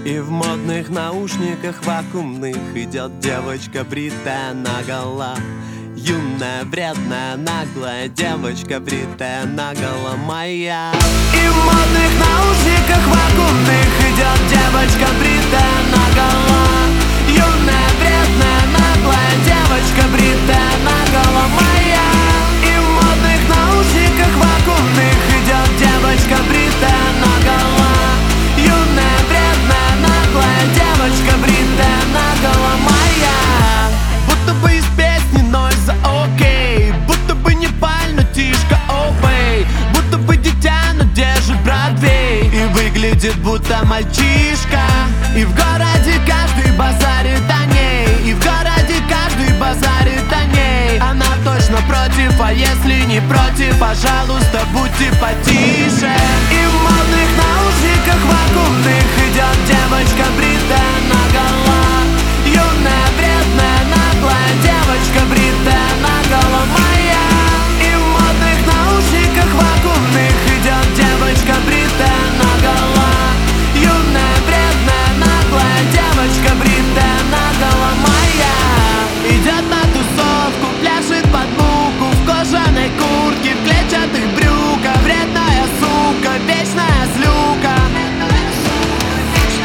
И в модных наушниках вакуумных идет девочка бритая наголо. Юная, вредная, наглая девочка бритая наголо моя. И в модных наушниках вакуумных идет девочка бритая наголо. Юная, вредная, наглая девочка бритая наголо моя. И в модных наушниках вакуумных идет девочка бритая наголо. Юная, вредная, наглая девочка бритая наголо моя. Будто бы из песни Нойза, окей. Будто бы не паль, но тишка, обей. Будто бы дитя, но держит Бродвей. И выглядит будто мальчишка. И в городе каждый базарит о ней. И в городе каждый базарит о ней. Она точно против, а если не против, пожалуйста, будьте потише. И в модных наушниках вакуумных идет девочка бритая наголо. Юная, вредная, наглая девочка бритая наголо моя. И в модных наушниках вакуумных идет девочка бритая наголо. Юная, вредная, наглая девочка бритая наголо моя. Идет на тусовку, пляшет под муку, в кожаной куртке, в клетчатых брюках. Вредная сука, вечная злюка.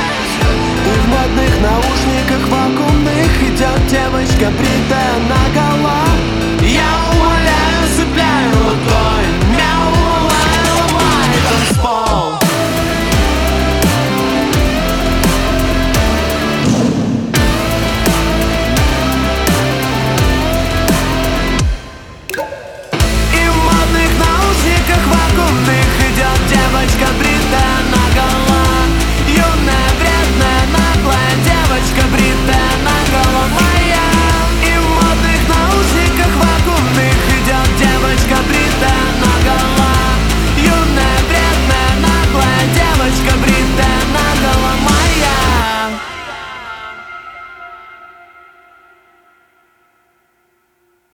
И в модных наушниках вакуумных идет девочка бритая наголо.